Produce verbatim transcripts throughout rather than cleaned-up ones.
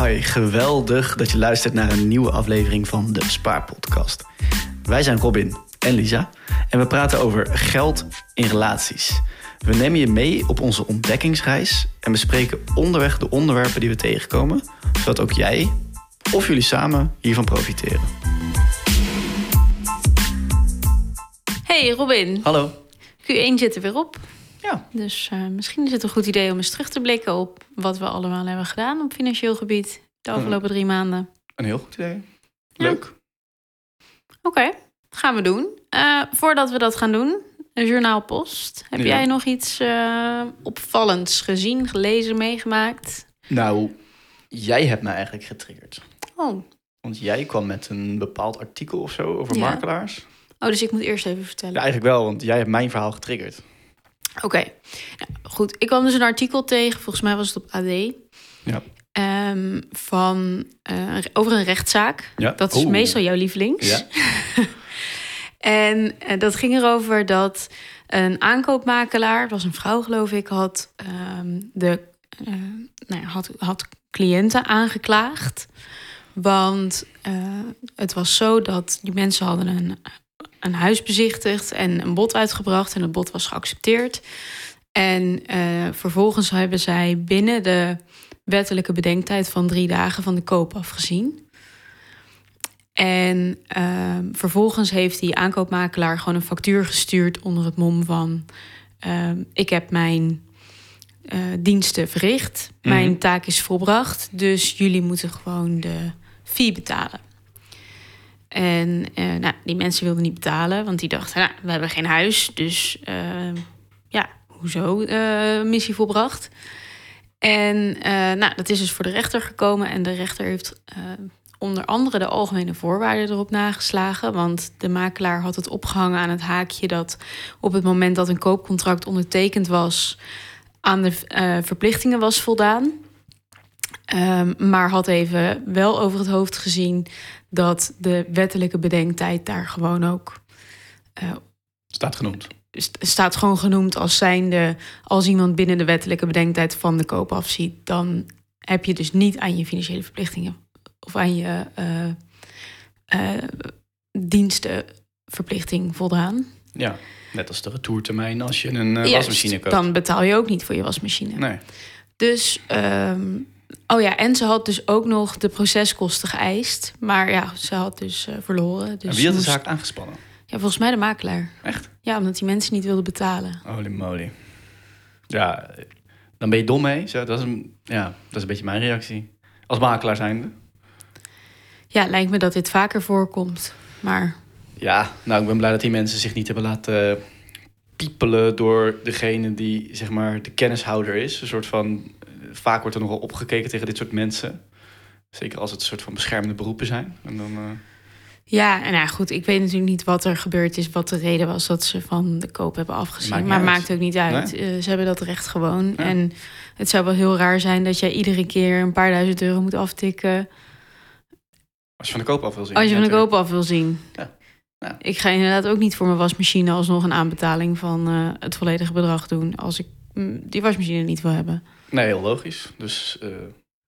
Hoi, geweldig dat je luistert naar een nieuwe aflevering van de Spaarpodcast. Wij zijn Robin en Lisa en we praten over geld in relaties. We nemen je mee op onze ontdekkingsreis en bespreken onderweg de onderwerpen die we tegenkomen, zodat ook jij of jullie samen hiervan profiteren. Hey Robin. Hallo. Q één zit er weer op. Ja. Dus uh, misschien is het een goed idee om eens terug te blikken op wat we allemaal hebben gedaan op financieel gebied de afgelopen drie maanden. Een heel goed idee. Leuk. Ja. Oké, okay, gaan we doen. Uh, voordat we dat gaan doen, een journaalpost. Heb ja. jij nog iets uh, opvallends gezien, gelezen, meegemaakt? Nou, jij hebt mij eigenlijk getriggerd. Oh. Want jij kwam met een bepaald artikel of zo over ja. makelaars. Oh, dus ik moet eerst even vertellen. Ja, eigenlijk wel, want jij hebt mijn verhaal getriggerd. Oké, okay. Nou, goed. Ik kwam dus een artikel tegen, volgens mij was het op A D. Ja. Um, van, uh, over een rechtszaak. Ja. Dat is Oeh. meestal jouw lievelings. Ja. en uh, dat ging erover dat een aankoopmakelaar, het was een vrouw geloof ik, had, um, de, uh, nou ja, had, had cliënten aangeklaagd. Want uh, het was zo dat die mensen hadden een... een huis bezichtigd en een bod uitgebracht. En het bod was geaccepteerd. En uh, vervolgens hebben zij binnen de wettelijke bedenktijd van drie dagen van de koop afgezien. En uh, vervolgens heeft die aankoopmakelaar gewoon een factuur gestuurd onder het mom van... Uh, ik heb mijn uh, diensten verricht. Mm-hmm. Mijn taak is volbracht. Dus jullie moeten gewoon de fee betalen. En uh, nou, die mensen wilden niet betalen, want die dachten, nou, we hebben geen huis. Dus uh, ja, hoezo uh, missie volbracht? En uh, nou, dat is dus voor de rechter gekomen. En de rechter heeft uh, onder andere de algemene voorwaarden erop nageslagen. Want de makelaar had het opgehangen aan het haakje dat op het moment dat een koopcontract ondertekend was, aan de uh, verplichtingen was voldaan. Um, maar had even wel over het hoofd gezien dat de wettelijke bedenktijd daar gewoon ook... Uh, staat genoemd. St- staat gewoon genoemd als zijnde... als iemand binnen de wettelijke bedenktijd van de koop afziet, dan heb je dus niet aan je financiële verplichtingen of aan je uh, uh, dienstenverplichting voldaan. Ja, net als de retourtermijn als je een uh, Juist, wasmachine koopt. Dan betaal je ook niet voor je wasmachine. Nee. Dus... Um, Oh ja, en ze had dus ook nog de proceskosten geëist. Maar ja, ze had dus uh, verloren. Dus en wie had de moest... zaak aangespannen? Ja, volgens mij de makelaar. Echt? Ja, omdat die mensen niet wilden betalen. Holy moly. Ja, dan ben je dom mee. Zo, dat, is een, ja, dat is een beetje mijn reactie. Als makelaar zijnde. Ja, lijkt me dat dit vaker voorkomt. Maar... Ja, nou, ik ben blij dat die mensen zich niet hebben laten piepelen door degene die, zeg maar, de kennishouder is. Een soort van... Vaak wordt er nogal opgekeken tegen dit soort mensen. Zeker als het een soort van beschermende beroepen zijn. En dan, uh... Ja, en nou goed, ik weet natuurlijk niet wat er gebeurd is, wat de reden was dat ze van de koop hebben afgezien. Maakt maar uit. maakt ook niet uit. Nee? Uh, ze hebben dat recht gewoon. Ja. En het zou wel heel raar zijn dat jij iedere keer een paar duizend euro moet aftikken. Als je van de koop af wil zien. Als je ja, van de natuurlijk. koop af wil zien. Ja. Ja. Ik ga inderdaad ook niet voor mijn wasmachine alsnog een aanbetaling van uh, het volledige bedrag doen als ik mm, die wasmachine niet wil hebben. Nee, heel logisch. Dus uh,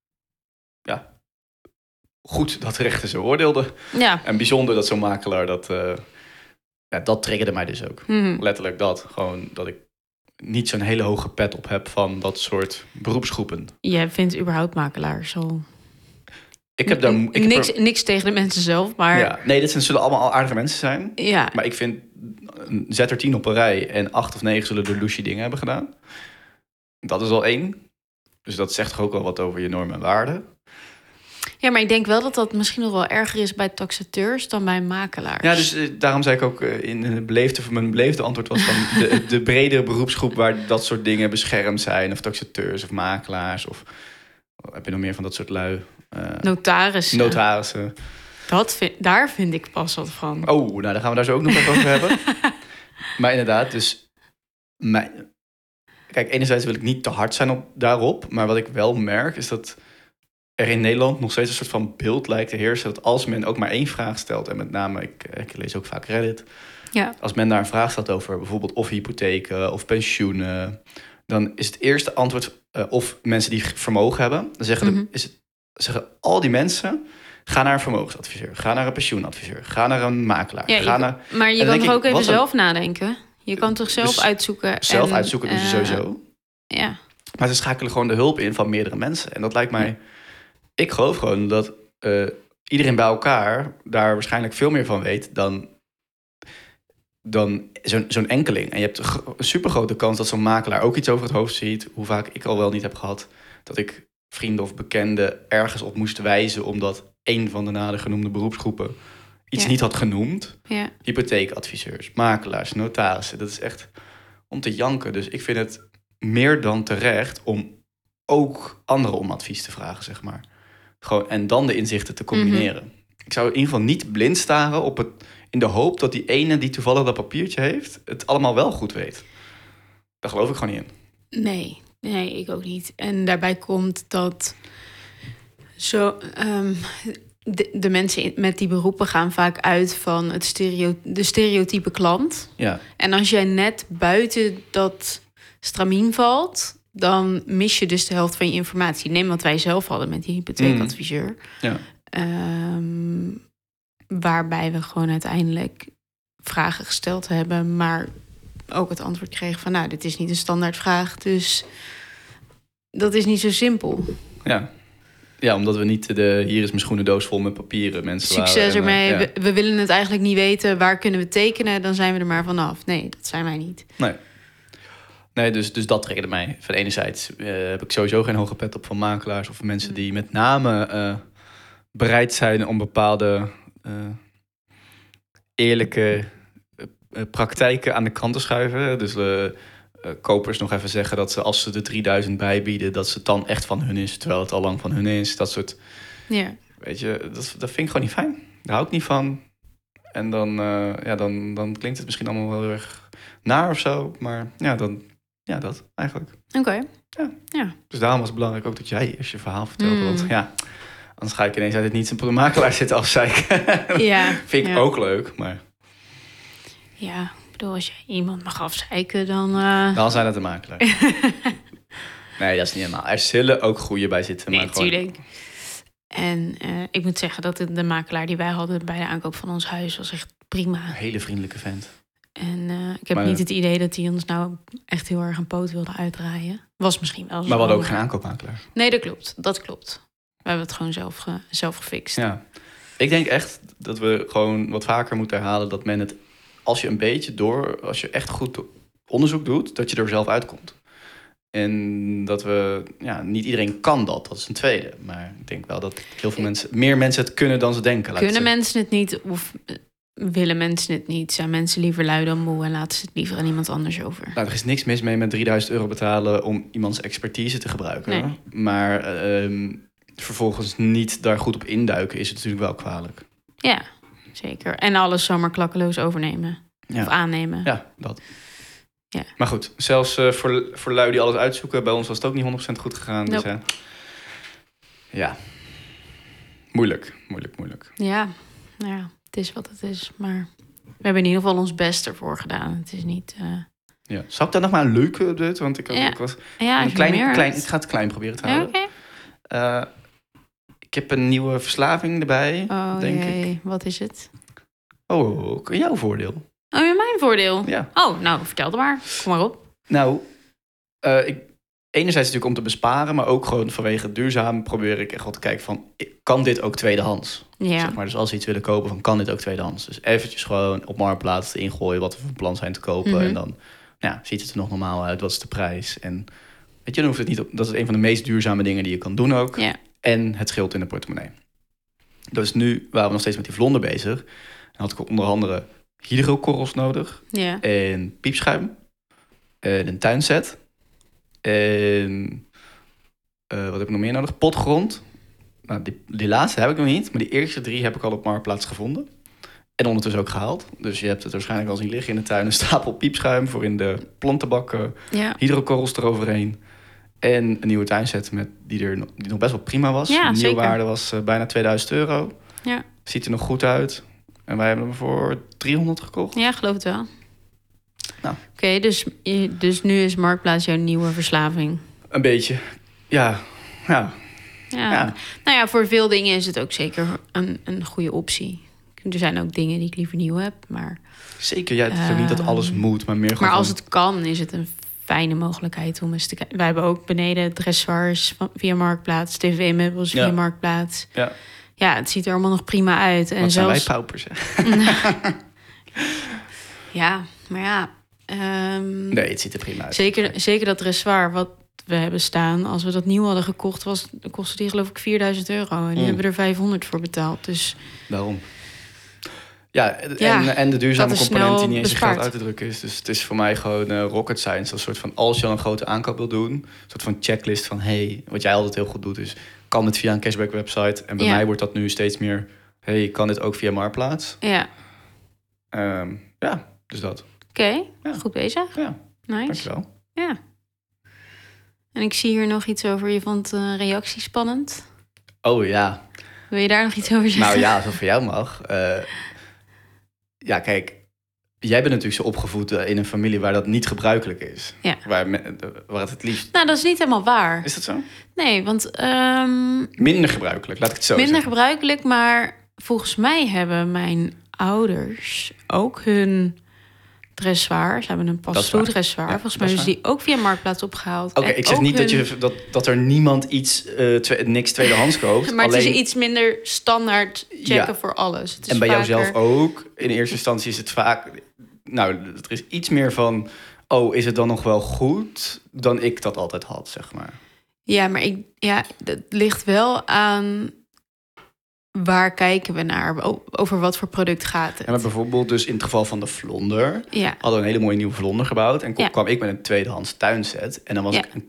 ja, goed dat de rechter zo oordeelde. Ja. En bijzonder dat zo'n makelaar dat... Uh, ja, dat triggerde mij dus ook. Mm-hmm. Letterlijk dat. Gewoon dat ik niet zo'n hele hoge pet op heb van dat soort beroepsgroepen. Jij vindt überhaupt makelaars al... Ik heb daar... Ik niks, heb er, niks tegen de mensen zelf, maar... Ja, nee, dit zijn, zullen allemaal aardige mensen zijn. Ja. Maar ik vind... Zet er tien op een rij en acht of negen zullen de loesje dingen hebben gedaan. Dat is al één. Dus dat zegt toch ook wel wat over je normen en waarden. Ja, maar ik denk wel dat dat misschien nog wel erger is bij taxateurs dan bij makelaars. Ja, dus uh, daarom zei ik ook uh, in het beleefde, mijn beleefde antwoord was van de, de bredere beroepsgroep waar dat soort dingen beschermd zijn. Of taxateurs of makelaars of heb je nog meer van dat soort lui? Uh, Notarissen. Notarissen. Dat vind, daar vind ik pas wat van. Oh, nou dan gaan we daar zo ook nog even over hebben. Maar inderdaad, dus... Mijn, kijk, enerzijds wil ik niet te hard zijn op, daarop. Maar wat ik wel merk is dat er in Nederland nog steeds een soort van beeld lijkt te heersen. Dat als men ook maar één vraag stelt. En met name, ik, ik lees ook vaak Reddit. Ja. Als men daar een vraag stelt over bijvoorbeeld of hypotheken of pensioenen. Dan is het eerste antwoord uh, of mensen die vermogen hebben. Dan zeggen Mm-hmm. de, is het zeggen al die mensen... ga naar een vermogensadviseur, ga naar een pensioenadviseur... ga naar een makelaar. Ja, ga je, naar... maar je kan toch ik, ook even een, zelf nadenken? Je kan toch zelf dus uitzoeken? Zelf en, uitzoeken doe je uh, sowieso. Ja. Maar ze schakelen gewoon de hulp in van meerdere mensen. En dat lijkt mij... Ik geloof gewoon dat uh, iedereen bij elkaar... daar waarschijnlijk veel meer van weet dan... dan zo'n, zo'n enkeling. En je hebt een supergrote kans dat zo'n makelaar ook iets over het hoofd ziet. Hoe vaak ik al wel niet heb gehad... dat ik vrienden of bekenden ergens op moest wijzen... omdat een van de nader genoemde beroepsgroepen... iets ja. niet had genoemd. Ja. Hypotheekadviseurs, makelaars, notarissen. Dat is echt om te janken. Dus ik vind het meer dan terecht... om ook anderen om advies te vragen, zeg maar. Gewoon, en dan de inzichten te combineren. Mm-hmm. Ik zou in ieder geval niet blind staren op het... in de hoop dat die ene die toevallig dat papiertje heeft... het allemaal wel goed weet. Daar geloof ik gewoon niet in. Nee, nee, ik ook niet. En daarbij komt dat... zo um, de, de mensen met die beroepen gaan vaak uit van het stereo, de stereotype klant. Ja. En als jij net buiten dat stramien valt... dan mis je dus de helft van je informatie. Neem wat wij zelf hadden met die hypotheekadviseur. Mm. Ja. Um, waarbij we gewoon uiteindelijk vragen gesteld hebben... maar ook het antwoord kregen van... nou, dit is niet een standaardvraag, dus dat is niet zo simpel. Ja, ja omdat we niet de... hier is mijn schoenendoos vol met papieren. Mensen Succes waren, ermee. En, uh, ja. we, we willen het eigenlijk niet weten. Waar kunnen we tekenen? Dan zijn we er maar vanaf. Nee, dat zijn wij niet. Nee. Nee, dus, dus dat triggerde mij. Van enerzijds uh, heb ik sowieso geen hoge pet op van makelaars... of mensen die met name uh, bereid zijn om bepaalde uh, eerlijke uh, praktijken aan de kant te schuiven. Dus uh, uh, kopers nog even zeggen dat ze als ze de drieduizend bijbieden... dat het dan echt van hun is, terwijl het al lang van hun is. Dat soort... Ja. Weet je, dat, dat vind ik gewoon niet fijn. Daar hou ik niet van. En dan, uh, ja, dan, dan klinkt het misschien allemaal wel heel erg naar of zo. Maar ja, dan... Ja, dat eigenlijk. Oké. Okay. Ja. Ja. Dus daarom was het belangrijk ook dat jij eerst je verhaal vertelde. Mm. Want ja, anders ga ik ineens uit het niets een makelaar zitten afzeiken. Ja. Vind ik ja. ook leuk, maar... Ja, ik bedoel, als je iemand mag afzeiken, dan... Uh... Dan zijn het de makelaar. Nee, dat is niet helemaal. Er zullen ook goede bij zitten. Nee, maar gewoon... natuurlijk. En uh, ik moet zeggen dat de, de makelaar die wij hadden bij de aankoop van ons huis was echt prima. Een hele vriendelijke vent. En uh, ik heb maar, niet het idee dat hij ons nou echt heel erg een poot wilde uitdraaien. Was misschien wel zo. Maar we hadden ook geen aankoopmakelaar. Nee, dat klopt. Dat klopt. We hebben het gewoon zelf, ge, zelf gefixt. Ja. Ik denk echt dat we gewoon wat vaker moeten herhalen dat men het... als je een beetje door... als je echt goed onderzoek doet, dat je er zelf uitkomt. En dat we... ja, niet iedereen kan dat. Dat is een tweede. Maar ik denk wel dat heel veel mensen... meer mensen het kunnen dan ze denken. Kunnen mensen het niet... of willen mensen het niet? Zijn mensen liever lui dan moe en laten ze het liever aan iemand anders over? Nou, er is niks mis mee met drieduizend euro betalen om iemands expertise te gebruiken. Nee. Maar uh, vervolgens niet daar goed op induiken is het natuurlijk wel kwalijk. Ja, zeker. En alles zomaar klakkeloos overnemen. Ja. Of aannemen. Ja, dat. Ja. Maar goed, zelfs uh, voor, voor lui die alles uitzoeken, bij ons was het ook niet honderd procent goed gegaan. Nope. Dus, uh, ja, moeilijk, moeilijk, moeilijk. Ja, nou ja. Het is wat het is, maar we hebben in ieder geval ons best ervoor gedaan. Het is niet... Uh... Ja. Zal ik daar nog maar een leuke update? Want ik, had, ja. ik was ja, een klein, meer klein, ik ga het klein proberen te ja, houden. Okay. Uh, ik heb een nieuwe verslaving erbij, oh, denk jee. ik. Wat is het? Oh, ook jouw voordeel. Oh, ja, mijn voordeel? Ja. Oh, nou, vertel het maar. Kom maar op. Nou, uh, ik, enerzijds natuurlijk om te besparen, maar ook gewoon vanwege duurzaam probeer ik echt wel te kijken van, kan dit ook tweedehands? Ja. Zeg maar, dus als we iets willen kopen, van kan dit ook tweedehands? Dus eventjes gewoon op Marktplaats ingooien wat we van plan zijn te kopen. Mm-hmm. En dan ja, ziet het er nog normaal uit, wat is de prijs? En weet je, dan hoeft het niet op, dat is een van de meest duurzame dingen die je kan doen ook. Ja. En het scheelt in de portemonnee. Dus nu waren we nog steeds met die vlonder bezig. Dan had ik onder andere hydrokorrels nodig. Ja. En piepschuim. En een tuinset. En uh, wat heb ik nog meer nodig? Potgrond. Nou, die, die laatste heb ik nog niet. Maar die eerste drie heb ik al op Marktplaats gevonden. En ondertussen ook gehaald. Dus je hebt het waarschijnlijk al zien liggen in de tuin. Een stapel piepschuim voor in de plantenbakken. Ja. Hydrokorrels eroverheen. En een nieuwe tuinset met, die, er, die nog best wel prima was. Ja, de nieuwe zeker. waarde was uh, bijna tweeduizend euro. Ja. Ziet er nog goed uit. En wij hebben hem voor driehonderd gekocht. Ja, geloof het wel. Nou. Oké, okay, dus, dus nu is Marktplaats jouw nieuwe verslaving. Een beetje. Ja, ja. Ja. Ja. Nou ja, voor veel dingen is het ook zeker een, een goede optie. Er zijn ook dingen die ik liever nieuw heb, maar... Zeker, ja, het is ook niet dat alles moet, maar meer gewoon... Maar als van... het kan, is het een fijne mogelijkheid om eens te kijken. Wij hebben ook beneden dressoirs van- via Marktplaats, tv-meubels via Ja. Marktplaats. Ja. Ja, het ziet er allemaal nog prima uit. En Wat zijn zelfs... wij paupers, hè? Ja, maar ja... ehm, Nee, het ziet er prima uit. zeker, zeker dat dressoir wat we hebben staan... als we dat nieuw hadden gekocht, was, kostte die geloof ik vierduizend euro. En nu Mm. hebben we er vijfhonderd voor betaald. Dus Daarom. Ja, en, Ja, en de duurzame dat is component die snel niet eens in geld bespaard. uit te drukken is. Dus het is voor mij gewoon eh, rocket science. Een soort van, als je al een grote aankoop wil doen... een soort van checklist van... hey, wat jij altijd heel goed doet is... kan het via een cashback website? En bij Ja. mij wordt dat nu steeds meer... hey, kan dit ook via Marktplaats? ja, Ehm, ja, dus dat. oké. Ja. Goed bezig. Ja, Nice. dankjewel. Ja. En ik zie hier nog iets over. Je vond uh, reactie spannend. Oh ja, Wil je daar nog iets over zeggen? nou ja, als het voor jou mag. Uh, ja, kijk... Jij bent natuurlijk zo opgevoed uh, in een familie waar dat niet gebruikelijk is. Ja. Waar, me, waar het het liefst... Nou, dat is niet helemaal waar. Is dat zo? Nee, want... um, Minder gebruikelijk, laat ik het zo minder zeggen. gebruikelijk, maar volgens mij hebben mijn ouders ook hun dressoir. Ze hebben een Dat is pastoe waar. dressoir. Ja, volgens dat mij is hebben ze die ook via Marktplaats opgehaald. Oké, En ik zeg ook niet dat, hun- je, dat, dat er niemand iets, uh, twe, niks tweedehands koopt. Maar alleen, het is iets minder standaard checken Ja. voor alles. Het is en bij vaker... jouzelf ook. In eerste instantie is het vaak... Nou, er is iets meer van... Oh, is het dan nog wel goed? Dan ik dat altijd had, zeg maar. Ja, maar ik, ja, het ligt wel aan waar kijken we naar? O- Over wat voor product gaat het? En maar bijvoorbeeld dus in het geval van de vlonder... Ja, hadden we een hele mooie nieuwe vlonder gebouwd. En Ja. kwam ik met een tweedehands tuinset. En dan was Ja. ik...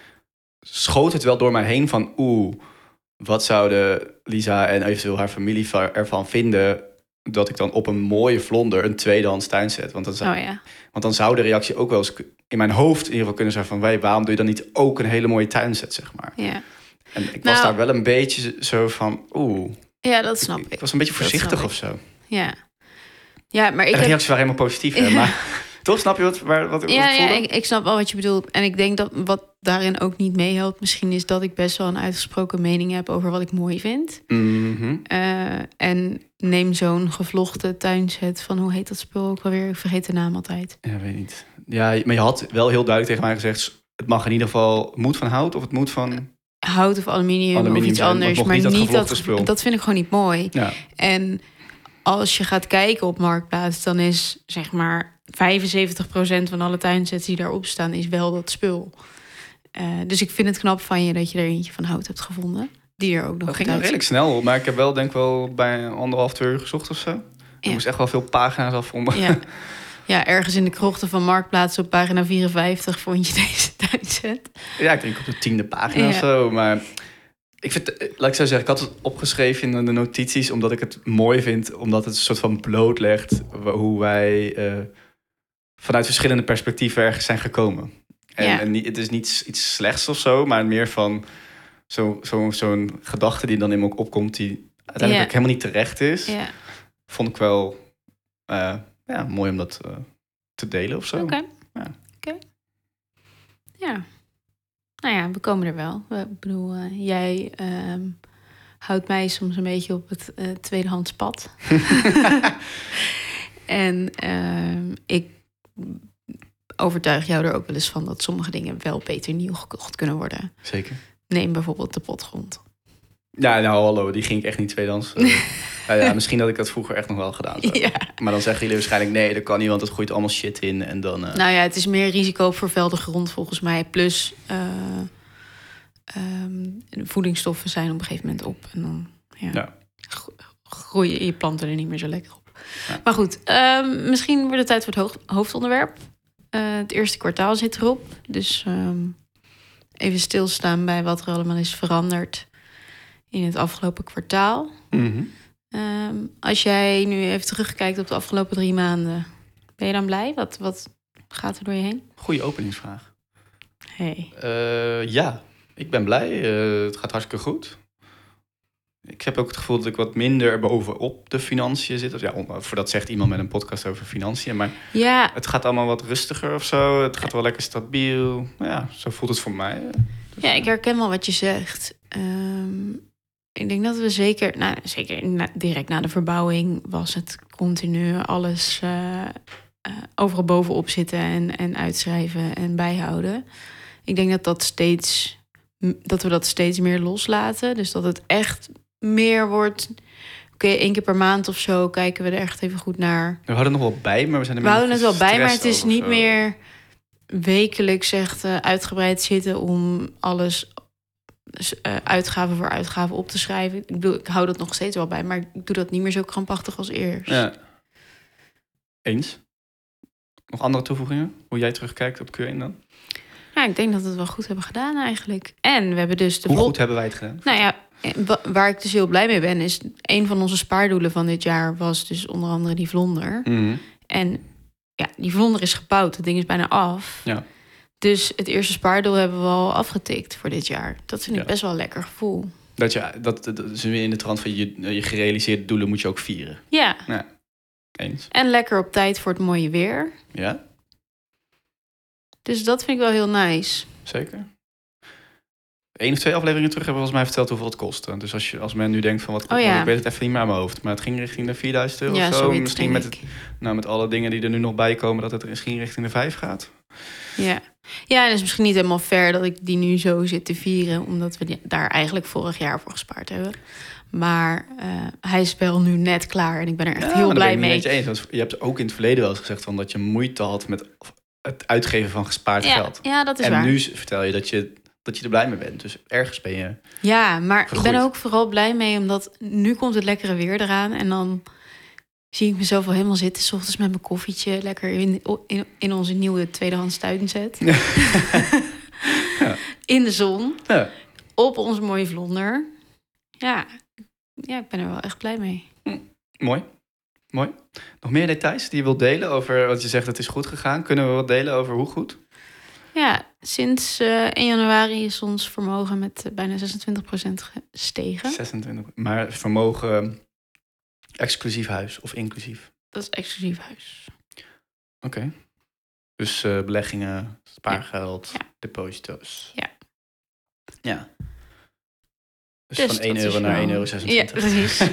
schoot het wel door mij heen van... Oeh, wat zouden Lisa en eventueel haar familie va- ervan vinden... dat ik dan op een mooie vlonder een tweedehands tuinset... Want dan zou, oh ja. want dan zou de reactie ook wel eens... in mijn hoofd in ieder geval kunnen zijn van... Wij, waarom doe je dan niet ook een hele mooie tuinset, zeg maar. Ja. En ik was Nou- daar wel een beetje zo van... Oeh, Ja, dat snap ik, ik. ik was een beetje Dat snap voorzichtig ik. of zo. Ja. Ja, maar ik En de heb... reacties waren helemaal positief, hè? Maar toch, snap je wat, waar, wat, wat Ja, ik ja voelde? ik, ik snap wel wat je bedoelt. En ik denk dat wat daarin ook niet meehelpt... misschien is dat ik best wel een uitgesproken mening heb... over wat ik mooi vind. Mhm. Uh, en neem zo'n gevlochten tuinset van... hoe heet dat spul ook alweer? Ik vergeet de naam altijd. Ja, weet niet. Ja, maar je had wel heel duidelijk tegen mij gezegd... het mag in ieder geval... het moet van hout of het moet van... Hout of aluminium, Aluminium of iets zijn, maar anders. nog Maar niet dat niet gevlochten dat... spul. Dat vind ik gewoon niet mooi. Ja, En als je gaat kijken op Marktplaats... dan is zeg maar vijfenzeventig procent van alle tuinsets die daarop staan... is wel dat spul. Uh, dus ik vind het knap van je dat je er eentje van hout hebt gevonden. Die er ook nog dat goed ging wel uitziet. redelijk snel. Maar ik heb wel denk ik wel bij anderhalf, twee uur gezocht of zo. Ik Ja. moest echt wel veel pagina's afvonden. Ja. Ja, ergens in de krochten van Marktplaats op pagina vierenvijftig... vond je deze tuinset. Ja, ik denk op de tiende pagina Ja. of zo. Maar ik vind, laat ik zo zeggen, ik had het opgeschreven in de notities... omdat ik het mooi vind, omdat het een soort van blootlegt... hoe wij uh, vanuit verschillende perspectieven ergens zijn gekomen. En, Ja. en niet, het is niet iets slechts of zo, maar meer van zo, zo, zo'n gedachte die dan in me ook opkomt... die uiteindelijk Ja. ook helemaal niet terecht is. Ja, Vond ik wel uh, ja, mooi om dat uh, te delen of zo. oké. Ja. Oké. Okay. Ja. Nou ja, we komen er wel. Ik bedoel, uh, jij um, houdt mij soms een beetje op het uh, tweedehands pad. En uh, ik overtuig jou er ook wel eens van... dat sommige dingen wel beter nieuw gekocht kunnen worden. Zeker. Neem bijvoorbeeld de potgrond. Ja, nou hallo, die ging ik echt niet tweedehands. Uh, ja, ja, misschien had ik dat vroeger echt nog wel gedaan. Zo. Ja. Maar dan zeggen jullie waarschijnlijk... nee, dat kan niet, want het groeit allemaal shit in. En dan, uh... Nou ja, het is meer risico op vervuilde grond volgens mij. Plus uh, um, voedingsstoffen zijn op een gegeven moment op. En dan ja, Ja. groeien je planten er niet meer zo lekker op. Ja. Maar goed, um, misschien wordt het tijd voor het hoog, hoofdonderwerp. Uh, het eerste kwartaal zit erop. Dus um, even stilstaan bij wat er allemaal is veranderd in het afgelopen kwartaal. Mm-hmm. Um, als jij nu even terugkijkt op de afgelopen drie maanden... ben je dan blij? Wat, wat gaat er door je heen? Goeie openingsvraag. Hey. Uh, ja, ik ben blij. Uh, het gaat hartstikke goed. Ik heb ook het gevoel dat ik wat minder bovenop de financiën zit. Ja, voor dat zegt iemand met een podcast over financiën. Maar Ja, het gaat allemaal wat rustiger of zo. Het gaat wel lekker stabiel. Ja, zo voelt het voor mij. Dus, ja, ik herken wel wat je zegt. Um, ik denk dat we zeker, nou, zeker na, direct na de verbouwing was het continu alles uh, uh, overal bovenop zitten en, en uitschrijven en bijhouden. Ik denk dat dat steeds, dat we dat steeds meer loslaten. Dus dat het echt meer wordt. Oké, okay, één keer per maand of zo kijken we er echt even goed naar. We houden het nog wel bij, maar we zijn er We houden het wel bij, maar het is niet zo. meer wekelijks echt uh, uitgebreid zitten om alles uh, uitgave voor uitgave op te schrijven. Ik bedoel, ik hou dat nog steeds wel bij, maar ik doe dat niet meer zo krampachtig als eerst. Ja. Eens. Nog andere toevoegingen? Hoe jij terugkijkt op Q één dan? Ja, ik denk dat we het wel goed hebben gedaan eigenlijk. En we hebben dus de Hoe vol- goed hebben wij het gedaan? Nou ja, waar ik dus heel blij mee ben, is een van onze spaardoelen van dit jaar was dus onder andere die vlonder. Mm-hmm. En ja, die vlonder is gebouwd. Het ding is bijna af. Ja. Dus het eerste spaardoel hebben we al afgetikt voor dit jaar. Dat vind ik Ja. best wel een lekker gevoel. Dat je, dat, dat is weer in de trant van je, je gerealiseerde doelen moet je ook vieren. Ja. Ja. Eens. En lekker op tijd voor het mooie weer. Ja, Dus dat vind ik wel heel nice. zeker. Eén of twee afleveringen terug hebben we volgens mij verteld hoeveel het kostte. Dus als, je, als men nu denkt van wat Oh ja. ik weet het even niet meer aan mijn hoofd. Maar het ging richting de vierduizend euro Ja, of zo. zoiets, Misschien denk met, ik. het, nou, met alle dingen die er nu nog bij komen, dat het misschien richting de vijf gaat. Ja. Ja, en het is misschien niet helemaal fair dat ik die nu zo zit te vieren, omdat we die, daar eigenlijk vorig jaar voor gespaard hebben. Maar uh, hij is wel nu net klaar en ik ben er echt Ja, heel maar blij dat ben mee. ik niet met je eens. Want je hebt ook in het verleden wel eens gezegd van dat je moeite had met het uitgeven van gespaard Ja, geld. ja, dat is en waar. nu vertel je dat, je dat je er blij mee bent. Dus ergens ben je... Ja, maar vergroeid. ik ben er ook vooral blij mee, omdat nu komt het lekkere weer eraan. En dan zie ik mezelf wel helemaal zitten, 's ochtends met mijn koffietje, lekker in, in, in onze nieuwe tweedehands tuinzet. Ja. In de zon, Ja. op onze mooie vlonder. Ja. ja, ik ben er wel echt blij mee. Mooi. Mooi. Nog meer details die je wilt delen over wat je zegt het is goed gegaan? Kunnen we wat delen over hoe goed? Ja, sinds uh, één januari is ons vermogen met uh, bijna zesentwintig procent gestegen. zesentwintig. Maar vermogen exclusief huis of inclusief? Dat is exclusief huis. Oké. Okay. Dus uh, beleggingen, spaargeld, ja. deposito's. Ja. Ja. Dus, Dus van één euro wel... naar één euro zesentwintig. Ja, precies.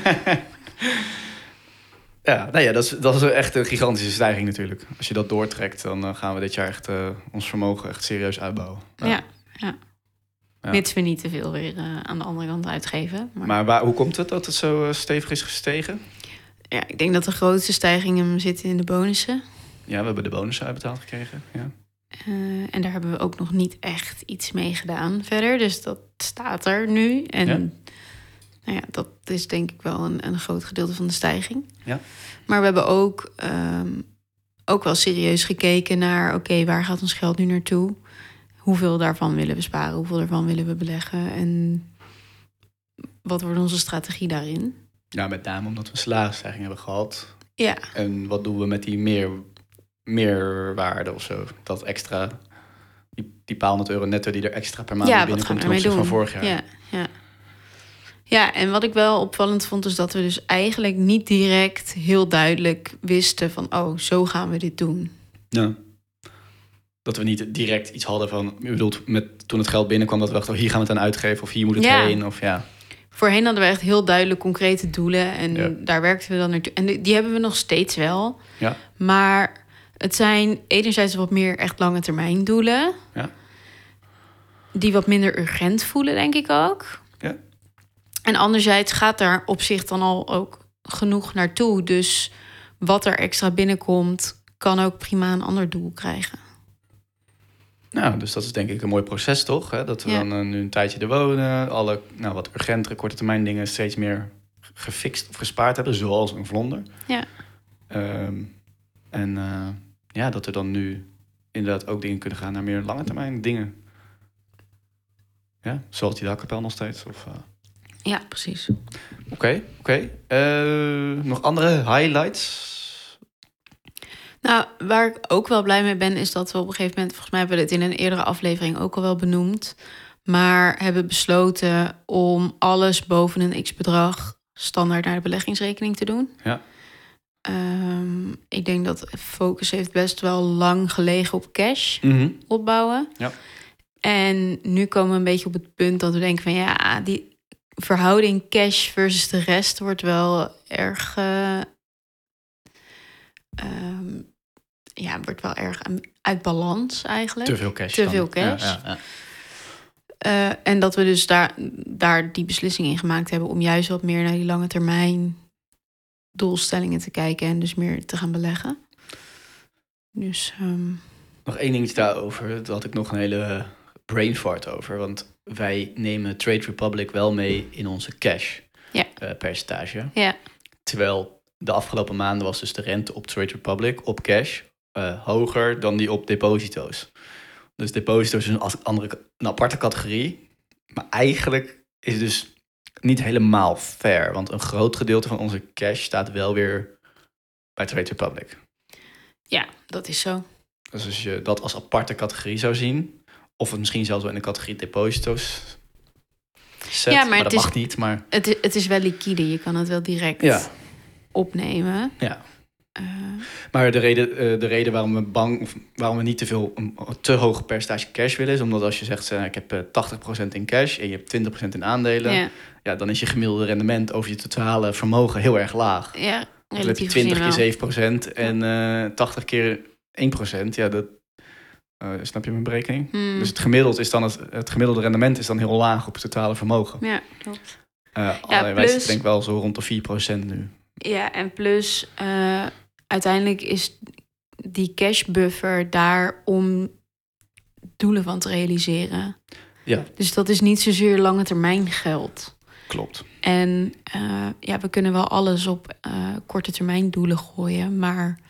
Ja, nou ja, dat is, dat is echt een gigantische stijging natuurlijk. Als je dat doortrekt, dan uh, gaan we dit jaar echt uh, ons vermogen echt serieus uitbouwen. Ja, ja. ja. ja. Mits we niet te veel weer uh, aan de andere kant uitgeven. Maar, maar waar, hoe komt het dat het zo uh, stevig is gestegen? Ja, ik denk dat de grootste stijging hem zit in de bonussen. Ja, we hebben de bonussen uitbetaald gekregen. Ja. Uh, en daar hebben we ook nog niet echt iets mee gedaan verder. Dus dat staat er nu. En ja? Nou ja, dat is denk ik wel een, een groot gedeelte van de stijging. Ja. Maar we hebben ook, um, ook wel serieus gekeken naar... oké, okay, waar gaat ons geld nu naartoe? Hoeveel daarvan willen we sparen? Hoeveel daarvan willen we beleggen? En wat wordt onze strategie daarin? Ja, met name omdat we een salarisstijging hebben gehad. Ja. En wat doen we met die meer, meerwaarde of zo? Dat extra, die, die paar honderd euro netto die er extra per maand ja, binnenkomt ten opzichte van vorig jaar. Ja, ja. Ja, en wat ik wel opvallend vond, is dat we dus eigenlijk niet direct heel duidelijk wisten van, oh, zo gaan we dit doen. Ja. Dat we niet direct iets hadden van, je bedoelt, met, toen het geld binnenkwam, dat we dachten, oh, hier gaan we het aan uitgeven of hier moet het ja. heen. Of, ja. Voorheen hadden we echt heel duidelijk concrete doelen en ja. daar werkten we dan naartoe. En die, die hebben we nog steeds wel. Ja. Maar het zijn enerzijds wat meer echt lange termijn doelen. Ja. Die wat minder urgent voelen, denk ik ook. Ja. En anderzijds gaat daar op zich dan al ook genoeg naartoe. Dus wat er extra binnenkomt, kan ook prima een ander doel krijgen. Nou, dus dat is denk ik een mooi proces, toch? Hè? Dat we ja. dan uh, nu een tijdje er wonen. Alle nou, wat urgentere, korte termijn dingen steeds meer gefixt of gespaard hebben. Zoals een vlonder. Ja. Um, en uh, ja, dat er dan nu inderdaad ook dingen kunnen gaan naar meer lange termijn dingen. Ja, zoals die dakkapel nog steeds. Of, uh... Ja, precies. Oké, okay, oké. Okay. Uh, nog andere highlights? Nou, waar ik ook wel blij mee ben, is dat we op een gegeven moment, volgens mij hebben we het in een eerdere aflevering ook al wel benoemd, maar hebben besloten om alles boven een x-bedrag standaard naar de beleggingsrekening te doen. Ja. Um, ik denk dat focus heeft best wel lang gelegen op cash mm-hmm. opbouwen. Ja. En nu komen we een beetje op het punt dat we denken van ja, die verhouding cash versus de rest wordt wel erg, uh, um, ja, wordt wel erg uit balans eigenlijk. Te veel cash. Te dan. veel cash. Ja, ja, ja. Uh, en dat we dus daar, daar die beslissing in gemaakt hebben om juist wat meer naar die lange termijn doelstellingen te kijken en dus meer te gaan beleggen. Dus um... nog één dingetje daarover. Daar had ik nog een hele brain fart over. Want wij nemen Trade Republic wel mee in onze cash ja. uh, percentage. Ja. Terwijl de afgelopen maanden was dus de rente op Trade Republic op cash uh, hoger dan die op deposito's. Dus deposito's is een, andere, een aparte categorie. Maar eigenlijk is het dus niet helemaal fair. Want een groot gedeelte van onze cash staat wel weer bij Trade Republic. Ja, dat is zo. Dus als je dat als aparte categorie zou zien, of het misschien zelfs wel in de categorie deposito's zet, ja, maar, maar het dat is, mag niet. Maar het, is, het is wel liquide, je kan het wel direct ja. opnemen. Ja. Uh, maar de reden, de reden waarom we bang, of waarom we niet te veel een te hoog percentage cash willen, is omdat als je zegt, ik heb tachtig procent in cash en je hebt twintig procent in aandelen, ja. Ja, dan is je gemiddelde rendement over je totale vermogen heel erg laag. Ja, dan heb je twintig keer zeven procent en uh, tachtig keer één procent. Ja, dat uh, snap je mijn berekening? Hmm. Dus het gemiddelde is dan het, het gemiddelde rendement is dan heel laag op het totale vermogen. Ja, klopt. Uh, ja, alleen plus, wij denk wel zo rond de vier procent nu. Ja, en plus uh, uiteindelijk is die cash buffer daar om doelen van te realiseren. Ja. Dus dat is niet zozeer lange termijn geld. Klopt. En uh, ja, we kunnen wel alles op uh, korte termijn doelen gooien, maar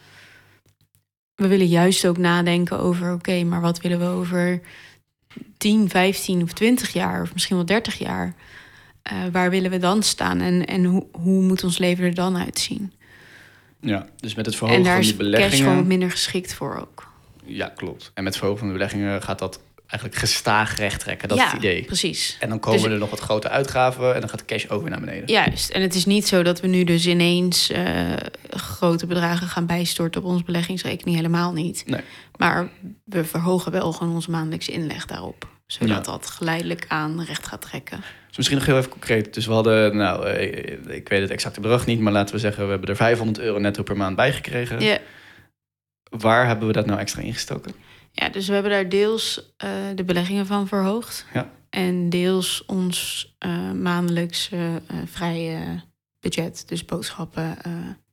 we willen juist ook nadenken over, oké, okay, maar wat willen we over tien, vijftien of twintig jaar, of misschien wel dertig jaar? Uh, waar willen we dan staan en, en hoe, hoe moet ons leven er dan uitzien? Ja, dus met het verhogen van die beleggingen... En daar is cash gewoon minder geschikt voor ook. Ja, klopt. En met het verhogen van de beleggingen gaat dat eigenlijk gestaag recht trekken. Dat ja, is het idee. Precies. En dan komen dus, er nog wat grote uitgaven en dan gaat de cash ook weer naar beneden. Juist. En het is niet zo dat we nu dus ineens uh, grote bedragen gaan bijstorten op onze beleggingsrekening. Helemaal niet. Nee. Maar we verhogen wel gewoon onze maandelijkse inleg daarop. Zodat ja. dat geleidelijk aan recht gaat trekken. Dus misschien nog heel even concreet. Dus we hadden, nou, ik weet het exacte bedrag niet, maar laten we zeggen, we hebben er vijfhonderd euro netto per maand bijgekregen. Ja. Waar hebben we dat nou extra ingestoken? Ja, dus we hebben daar deels uh, de beleggingen van verhoogd. Ja. En deels ons uh, maandelijks uh, vrije budget. Dus boodschappen. Uh,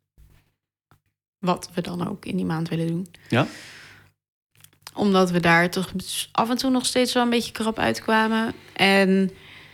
wat we dan ook in die maand willen doen. Ja. Omdat we daar toch af en toe nog steeds wel een beetje krap uitkwamen. En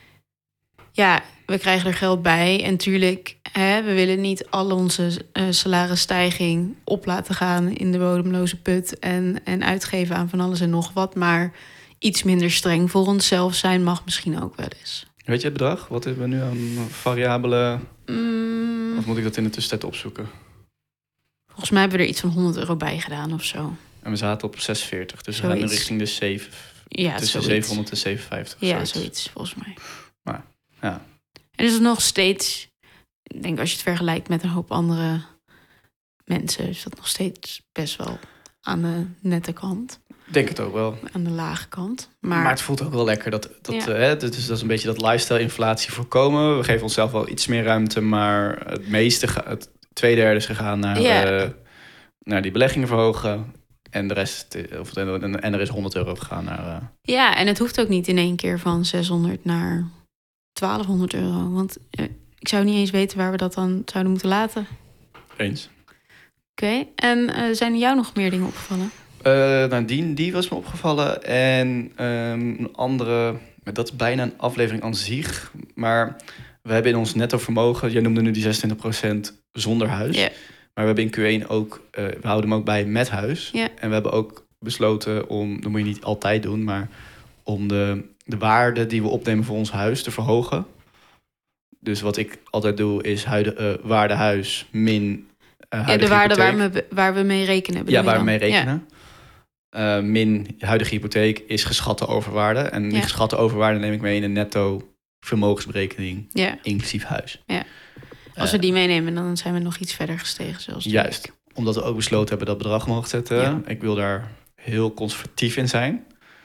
ja, we krijgen er geld bij. En tuurlijk, hè, we willen niet al onze uh, salarisstijging op laten gaan in de bodemloze put. En, en uitgeven aan van alles en nog wat. Maar iets minder streng voor onszelf zijn mag misschien ook wel eens. Weet je het bedrag? Wat hebben we nu aan variabele... Mm. Of moet ik dat in de tussentijd opzoeken? Volgens mij hebben we er iets van honderd euro bij gedaan of zo. En we zaten op zesenveertig. Dus zoiets. we gaan nu richting de zeven. Ja, tussen zoiets. zevenhonderd en zevenenvijftig. Ja, zoiets, zoiets volgens mij. Maar, ja. En is het nog steeds... Ik denk als je het vergelijkt met een hoop andere mensen... is dat nog steeds best wel aan de nette kant. Ik denk het ook wel. Aan de lage kant. Maar, maar het voelt ook wel lekker. Dat, dat, ja. uh, hè, dus dat is een beetje dat lifestyle-inflatie voorkomen. We geven onszelf wel iets meer ruimte. Maar het meeste, het twee derde is gegaan naar, ja. uh, naar die beleggingen verhogen. En de rest, of, en er is honderd euro gegaan naar... Uh... Ja, en het hoeft ook niet in één keer van zeshonderd naar twaalfhonderd euro. Want uh, ik zou niet eens weten waar we dat dan zouden moeten laten. Eens. Oké, okay. En uh, zijn er jou nog meer dingen opgevallen? Uh, nou, die, die was me opgevallen. En um, een andere, dat is bijna een aflevering aan zich. Maar we hebben in ons netto vermogen, jij noemde nu die zesentwintig procent zonder huis. Yeah. Maar we hebben in Q één ook, uh, we houden hem ook bij met huis. Yeah. En we hebben ook besloten om, dat moet je niet altijd doen, maar om de, de waarde die we opnemen voor ons huis te verhogen. Dus wat ik altijd doe is huide, uh, waarde huis min uh, ja, de waarde waar we, waar we mee rekenen. Ja, waar we mee dan? rekenen. Ja. Uh, min huidige hypotheek is geschatte overwaarde. En die ja. geschatte overwaarde neem ik mee in een netto vermogensberekening, ja. inclusief huis. Ja. Als we die meenemen, dan zijn we nog iets verder gestegen. Zelfs juist, omdat we ook besloten hebben dat bedrag omhoog te zetten. Ja. Ik wil daar heel conservatief in zijn.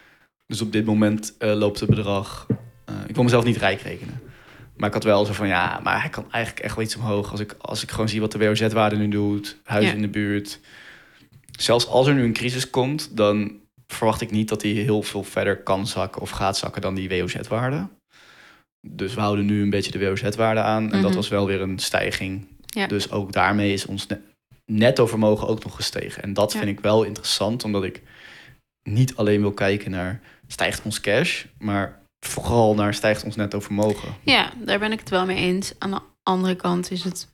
Dus op dit moment uh, loopt het bedrag... Uh, ik wil mezelf niet rijk rekenen. Maar ik had wel zo van, ja, maar hij kan eigenlijk echt wel iets omhoog. Als ik, als ik gewoon zie wat de W O Z-waarde nu doet, huizen ja. in de buurt. Zelfs als er nu een crisis komt, dan verwacht ik niet dat hij heel veel verder kan zakken of gaat zakken dan die W O Z-waarde. Dus we houden nu een beetje de W O Z-waarde aan. En mm-hmm. dat was wel weer een stijging. Ja. Dus ook daarmee is ons netto vermogen ook nog gestegen. En dat ja. vind ik wel interessant, omdat ik niet alleen wil kijken naar stijgt ons cash, maar vooral naar stijgt ons netto vermogen. Ja, daar ben ik het wel mee eens. Aan de andere kant is het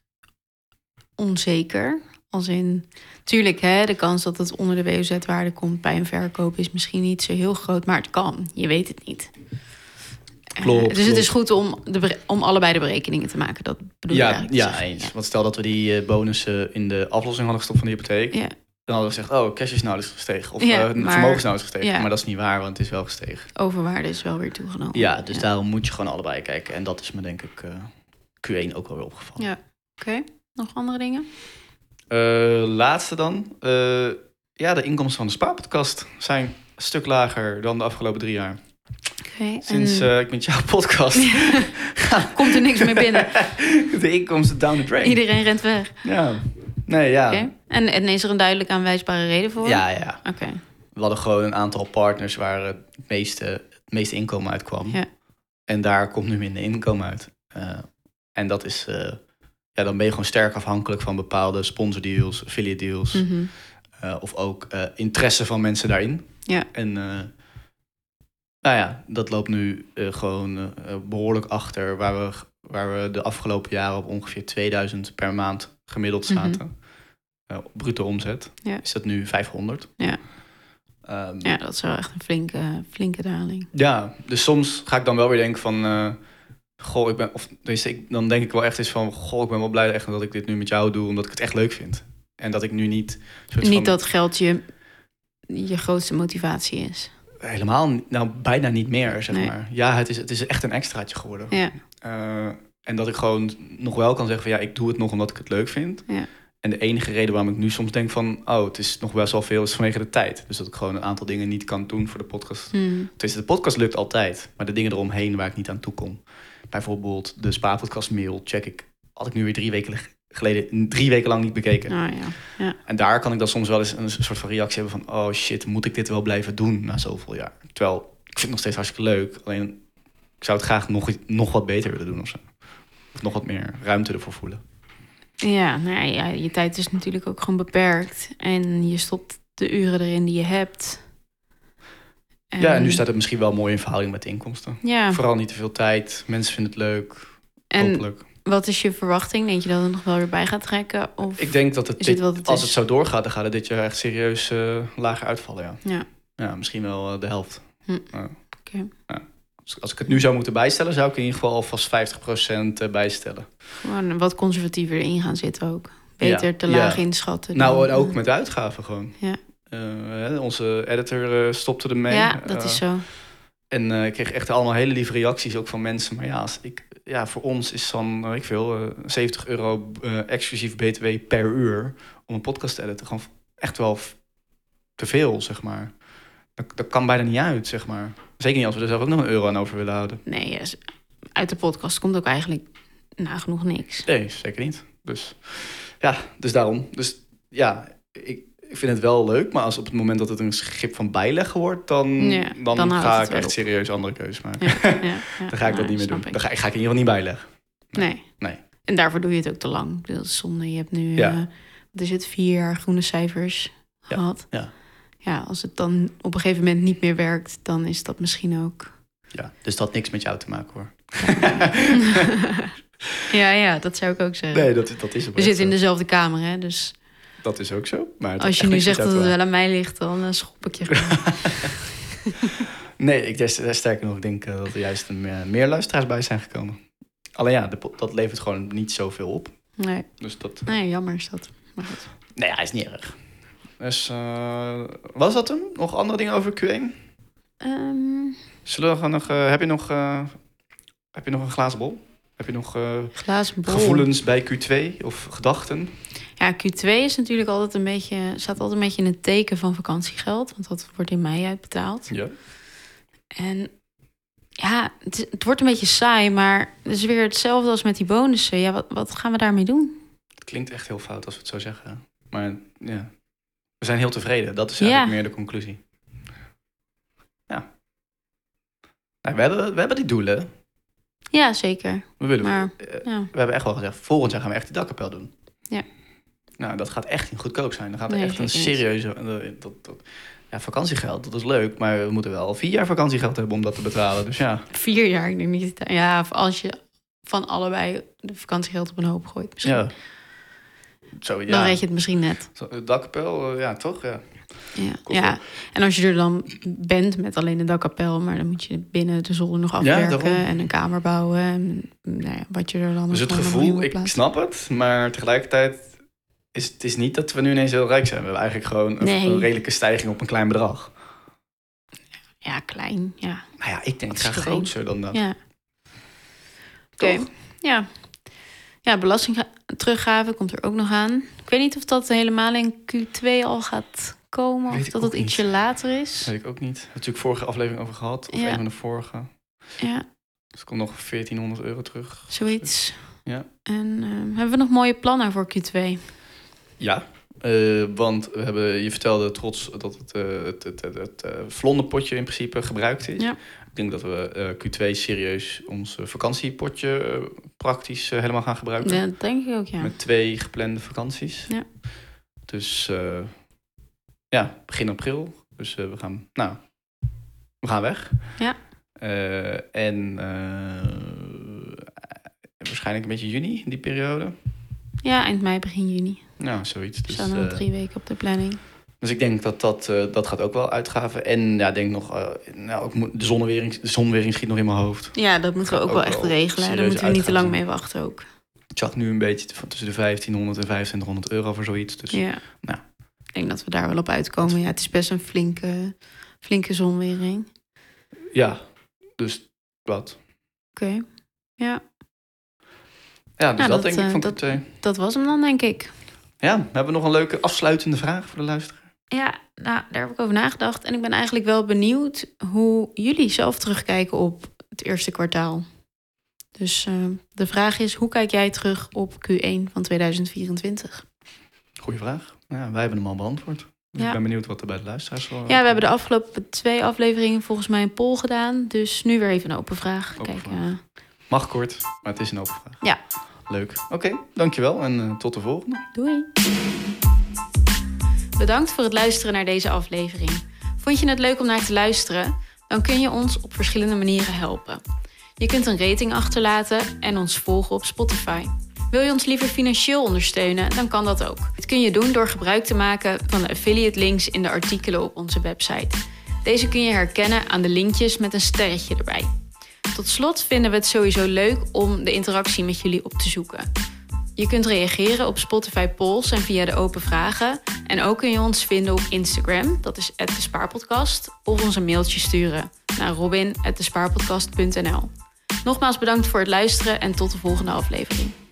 onzeker. Als in, tuurlijk, hè, de kans dat het onder de W O Z-waarde komt bij een verkoop is misschien niet zo heel groot, maar het kan. Je weet het niet. Klopt, uh, dus klopt. het is goed om, de, om allebei de berekeningen te maken. Dat bedoel ja, ik eigenlijk. Ja, eens. Ja. Want stel dat we die uh, bonussen in de aflossing hadden gestopt van de hypotheek. Ja. Dan hadden we gezegd, oh, cash is nou eens gestegen. Of ja, uh, maar, vermogen is nou eens gestegen. Ja. Maar dat is niet waar, want het is wel gestegen. Overwaarde is wel weer toegenomen. Ja, dus ja. daarom moet je gewoon allebei kijken. En dat is me denk ik uh, Q één ook wel weer opgevallen. Ja, oké. Okay. Nog andere dingen? Uh, laatste dan. Uh, ja, de inkomsten van de spaarpodcast zijn een stuk lager dan de afgelopen drie jaar. Okay, Sinds en... uh, ik met jouw podcast... Komt er niks meer binnen. De inkomsten down the drain. Iedereen rent weg. Ja. Nee, ja. Okay. En, en is er een duidelijk aanwijsbare reden voor? Ja, ja. Oké. Okay. We hadden gewoon een aantal partners waar het meeste, het meeste inkomen uitkwam. Ja. En daar komt nu minder inkomen uit. Uh, en dat is... Uh, ja, dan ben je gewoon sterk afhankelijk van bepaalde sponsordeals, affiliate deals. Mm-hmm. Uh, of ook uh, interesse van mensen daarin. Ja. En uh, nou ja, dat loopt nu uh, gewoon uh, behoorlijk achter waar we, waar we de afgelopen jaren op ongeveer tweeduizend per maand gemiddeld zaten. Mm-hmm. Uh, op bruto omzet. Ja. Is dat nu vijfhonderd. Ja. Um, ja, dat is wel echt een flinke, flinke daling. Ja, dus soms ga ik dan wel weer denken van... Uh, goh, ik ben... Of, dus ik, dan denk ik wel echt eens van... Goh, ik ben wel blij echt dat ik dit nu met jou doe... omdat ik het echt leuk vind. En dat ik nu niet... Niet van, dat geld je, je grootste motivatie is. Helemaal, nou bijna niet meer, zeg nee. maar. Ja, het is, het is echt een extraatje geworden. Ja. Uh, en dat ik gewoon nog wel kan zeggen van... ja, ik doe het nog omdat ik het leuk vind. Ja. En de enige reden waarom ik nu soms denk van... oh, het is nog best wel veel, is vanwege de tijd. Dus dat ik gewoon een aantal dingen niet kan doen voor de podcast. Hmm. Dus de podcast lukt altijd. Maar de dingen eromheen waar ik niet aan toe kom. Bijvoorbeeld de Spaarpodcast mail check ik... had ik nu weer drie weken geleden... drie weken lang niet bekeken. Oh, ja. Ja. En daar kan ik dan soms wel eens een soort van reactie hebben van... oh shit, moet ik dit wel blijven doen na zoveel jaar? Terwijl, ik vind het nog steeds hartstikke leuk. Alleen, ik zou het graag nog, nog wat beter willen doen of zo. Of nog wat meer ruimte ervoor voelen. Ja, nou ja, je tijd is natuurlijk ook gewoon beperkt. En je stopt de uren erin die je hebt. En... Ja, en nu staat het misschien wel mooi in verhouding met de inkomsten. Ja. Vooral niet te veel tijd. Mensen vinden het leuk. En hopelijk. Wat is je verwachting? Denk je dat het nog wel weer bij gaat trekken? Of ik denk dat het, dit, het het als is? het zo doorgaat... dan gaat het dit jaar echt serieus uh, lager uitvallen, ja. Ja. Ja, misschien wel uh, de helft. Hm. Uh, Oké. Okay. Ja. Als ik het nu zou moeten bijstellen... zou ik in ieder geval alvast vijftig procent bijstellen. Gewoon wat conservatiever erin gaan zitten ook. Beter ja, te laag ja. inschatten. Nou, en ook uh, met uitgaven gewoon. Ja. Uh, onze editor uh, stopte ermee. Ja, dat uh, is zo. En uh, ik kreeg echt allemaal hele lieve reacties ook van mensen. Maar ja, als ik, ja voor ons is dan, uh, ik veel, uh, zeventig euro uh, exclusief B T W per uur... om een podcast te editen. Gewoon echt wel te veel, zeg maar. Dat, dat kan bijna niet uit, zeg maar. Zeker niet als we er zelf ook nog een euro aan over willen houden. Nee, yes. Uit de podcast komt ook eigenlijk nagenoeg niks. Nee, zeker niet. Dus ja, dus daarom. Dus ja, ik, ik vind het wel leuk. Maar als op het moment dat het een schip van bijleggen wordt... dan, ja, dan, dan ga ik echt op. serieus andere keuzes maken. Ja, ja, ja. Dan ga ik ja, dat niet meer doen. Ik. Dan ga, ga ik in ieder geval niet bijleggen. Nee. nee. nee. En daarvoor doe je het ook te lang. Ik bedoel, dat is zonde. Je hebt nu, ja. uh, wat is het, vier jaar groene cijfers ja. gehad. Ja. Ja, als het dan op een gegeven moment niet meer werkt... dan is dat misschien ook... Ja, dus dat had niks met jou te maken, hoor. ja, ja, dat zou ik ook zeggen. Nee, dat, dat is We zitten in dezelfde kamer, hè, dus... Dat is ook zo. Maar als je nu zegt dat het wel aan mij ligt, dan uh, schop ik je gewoon. Nee, ik des, sterker nog, ik denk uh, dat er juist een, uh, meer luisteraars bij zijn gekomen. Alleen ja, de, dat levert gewoon niet zoveel op. Nee. Dus dat... Nee, jammer is dat. Maar goed. Nee, hij is niet erg. Dus, uh, was dat hem? Nog andere dingen over Q één? Um... Zullen we gaan nog... Uh, heb, je nog uh, heb je nog een glazen bol? Heb je nog uh, glazen bol. Gevoelens bij Q twee of gedachten? Ja, Q twee is natuurlijk altijd een beetje... staat altijd een beetje in het teken van vakantiegeld. Want dat wordt in mei uitbetaald. Ja. En ja, het, het wordt een beetje saai, maar het is weer hetzelfde als met die bonussen. Ja, wat, wat gaan we daarmee doen? Het klinkt echt heel fout als we het zo zeggen. Maar ja, we zijn heel tevreden. Dat is eigenlijk ja. meer de conclusie. Ja. Nou, we, hebben, we hebben die doelen. Ja, zeker. We willen. Maar, uh, ja. We hebben echt wel gezegd, volgend jaar gaan we echt die dakkapel doen. Ja. Nou, dat gaat echt niet goedkoop zijn. Dan gaat er nee, echt een serieuze... Uh, dat, dat, ja, vakantiegeld, dat is leuk. Maar we moeten wel vier jaar vakantiegeld hebben om dat te betalen. Dus ja. Vier jaar, ik denk niet. Ja, of als je van allebei de vakantiegeld op een hoop gooit misschien. Ja. Zo, ja. Dan weet je het misschien net. De dakkapel, uh, ja, toch? Ja. Ja. ja, en als je er dan bent met alleen de dakkapel, maar dan moet je binnen de zolder nog afwerken ja, en een kamer bouwen. En nou ja, wat je er dan dus het gevoel, ik snap het, maar tegelijkertijd is het is niet dat we nu ineens heel rijk zijn. We hebben eigenlijk gewoon een, nee. een redelijke stijging op een klein bedrag. Ja, klein, ja. Nou ja, ik denk graag groter dan dat. Ja. Oké, okay. ja. Ja, belastingteruggave komt er ook nog aan. Ik weet niet of dat helemaal in Q twee al gaat komen. Weet of dat het ietsje later is. Weet ik ook niet. We hebben natuurlijk vorige aflevering over gehad. Of ja. een van de vorige. Ja. Dus er komt nog veertienhonderd euro terug. Zoiets. Ja. En uh, hebben we nog mooie plannen voor Q twee? Ja. Uh, want we hebben, je vertelde trots dat het, uh, het, het, het, het uh, vlonderpotje in principe gebruikt is. Ja. Ik denk dat we uh, Q twee serieus ons uh, vakantiepotje uh, praktisch uh, helemaal gaan gebruiken. Ja, dat denk ik ook, ja. Met twee geplande vakanties. Ja. Dus uh, ja, begin april. Dus uh, we gaan, nou, we gaan weg. Ja. Uh, en uh, waarschijnlijk een beetje juni, in die periode. Ja, eind mei, begin juni. Ja, zoiets. We staan dus, nog uh, drie weken op de planning. Dus ik denk dat dat, uh, dat gaat ook wel uitgaven. En ja, denk nog, uh, nou, ook de zonwering, de zonwering schiet nog in mijn hoofd. Ja, dat moeten we ook, ook wel echt regelen. Daar moeten we niet te lang mee wachten ook. Ik zag nu een beetje tussen de vijftienhonderd en vijfentwintighonderd euro voor zoiets. Dus, ja. Nou. Ik denk dat we daar wel op uitkomen. Ja, het is best een flinke, flinke zonwering. Ja, dus wat? Oké, okay. Ja. Ja, dus ja, dat, dat denk ik van dat, Q twee. Dat was hem dan, denk ik. Ja, hebben we nog een leuke afsluitende vraag voor de luisteraar? Ja, nou, daar heb ik over nagedacht. En ik ben eigenlijk wel benieuwd hoe jullie zelf terugkijken op het eerste kwartaal. Dus uh, de vraag is, hoe kijk jij terug op Q één van tweeduizend vierentwintig? Goeie vraag. Ja, wij hebben hem al beantwoord. Dus ja. Ik ben benieuwd wat er bij de luisteraars zal. Ja, we hebben de afgelopen twee afleveringen volgens mij een poll gedaan. Dus nu weer even een open vraag. Open Kijk, vraag. Uh... Mag kort, maar het is een open vraag. Ja. Leuk. Oké, okay, dankjewel en uh, tot de volgende. Doei. Bedankt voor het luisteren naar deze aflevering. Vond je het leuk om naar te luisteren? Dan kun je ons op verschillende manieren helpen. Je kunt een rating achterlaten en ons volgen op Spotify. Wil je ons liever financieel ondersteunen, dan kan dat ook. Dit kun je doen door gebruik te maken van de affiliate links in de artikelen op onze website. Deze kun je herkennen aan de linkjes met een sterretje erbij. Tot slot vinden we het sowieso leuk om de interactie met jullie op te zoeken. Je kunt reageren op Spotify polls en via de open vragen. En ook kun je ons vinden op Instagram, dat is at de spaarpodcast. Of ons een mailtje sturen naar robin at de spaarpodcast punt n l. Nogmaals bedankt voor het luisteren en tot de volgende aflevering.